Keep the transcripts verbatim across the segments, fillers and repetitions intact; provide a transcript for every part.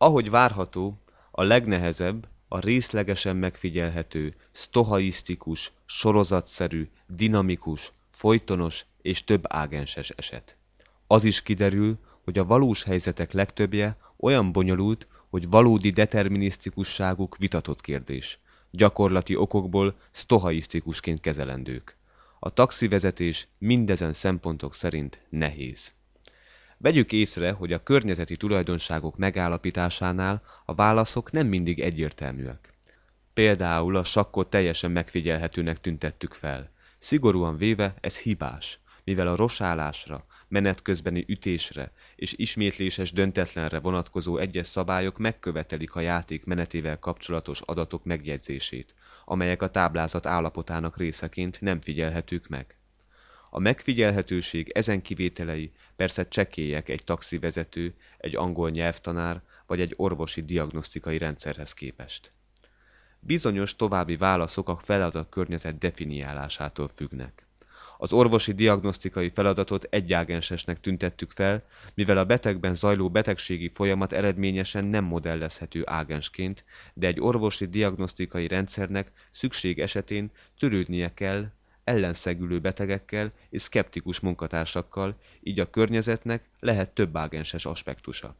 Ahogy várható, a legnehezebb a részlegesen megfigyelhető, sztochaisztikus, sorozatszerű, dinamikus, folytonos és több ágenses eset. Az is kiderül, hogy a valós helyzetek legtöbbje olyan bonyolult, hogy valódi determinisztikusságuk vitatott kérdés. Gyakorlati okokból sztochaisztikusként kezelendők. A taxivezetés mindezen szempontok szerint nehéz. Vegyük észre, hogy a környezeti tulajdonságok megállapításánál a válaszok nem mindig egyértelműek. Például a sakkot teljesen megfigyelhetőnek tüntettük fel. Szigorúan véve ez hibás, mivel a rosálásra, menet közbeni ütésre és ismétléses döntetlenre vonatkozó egyes szabályok megkövetelik a játék menetével kapcsolatos adatok megjegyzését, amelyek a táblázat állapotának részeként nem figyelhetők meg. A megfigyelhetőség ezen kivételei persze csekélyek egy taxivezető, egy angol nyelvtanár vagy egy orvosi diagnosztikai rendszerhez képest. Bizonyos további válaszok a feladatkörnyezet definiálásától függnek. Az orvosi diagnosztikai feladatot egyágensesnek tüntettük fel, mivel a betegben zajló betegségi folyamat eredményesen nem modellezhető ágensként, de egy orvosi diagnosztikai rendszernek szükség esetén törődnie kell ellenszegülő betegekkel és szkeptikus munkatársakkal, így a környezetnek lehet több ágenses aspektusa.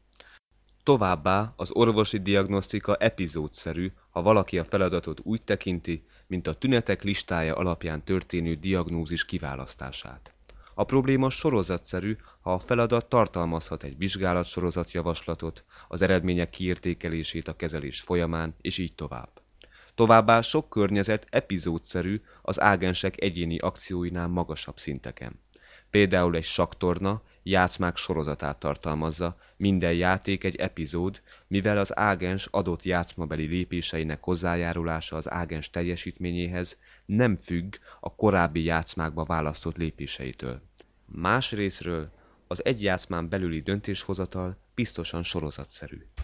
Továbbá az orvosi diagnosztika epizódszerű, ha valaki a feladatot úgy tekinti, mint a tünetek listája alapján történő diagnózis kiválasztását. A probléma sorozatszerű, ha a feladat tartalmazhat egy vizsgálatsorozatjavaslatot, az eredmények kiértékelését a kezelés folyamán, és így tovább. Továbbá sok környezet epizódszerű az ágensek egyéni akcióinál magasabb szinteken. Például egy sakktorna játszmák sorozatát tartalmazza, minden játék egy epizód, mivel az ágens adott játszmabeli lépéseinek hozzájárulása az ágens teljesítményéhez nem függ a korábbi játszmákba választott lépéseitől. Másrészről az egy játszmán belüli döntéshozatal biztosan sorozatszerű.